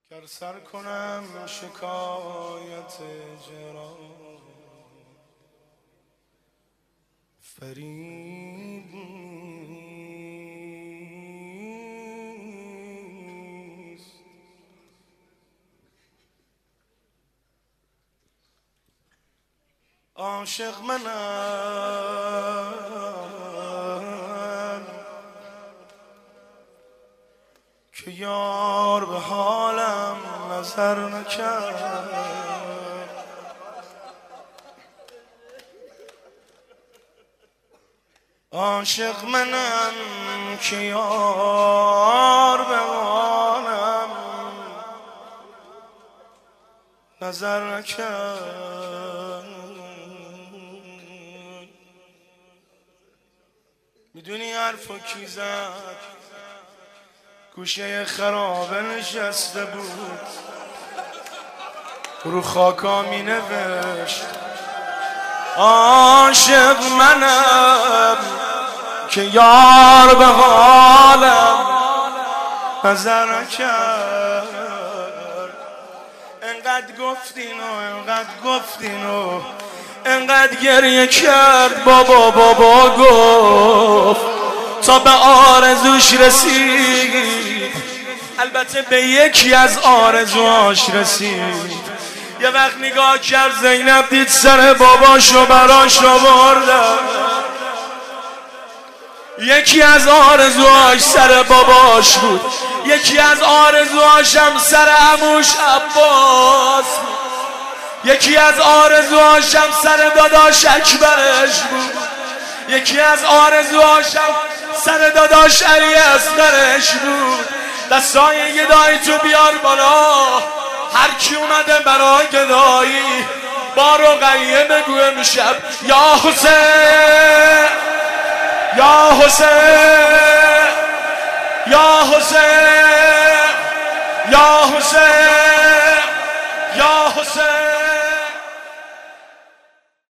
گر سر کنم شکایت جرا فرید نیست. عاشق منم که یار به حالم نظر نکرد. عاشق منم که یار به حالم نظر نکرد. میدونی حرفو کی زد؟ گوشه خرابه نشسته بود رو خاکا می نوشت عاشق منم که یار به حالم نظر نکرد. انقدر گفتین و انقدر گریه کرد بابا گفت تا به آرزوش رسید. البته به یکی از آرزوهاش رسید. یه وقت نگاه کرد زینب دید سر باباشو براش آوردن. یکی از آرزوهاش سر باباش بود، یکی از آرزوهاش هم سر عموش عباس بود، یکی از آرزوهاش هم سر داداش اکبرش بود، یکی از آرزوهاش هم سر داداش علی اصغرش بود. دستای گدایی تو بیار بالا، هر کی اومده برای گدایی با رقیه بگو امشب یا حسین یا حسین یا حسین یا حسین یا حسین.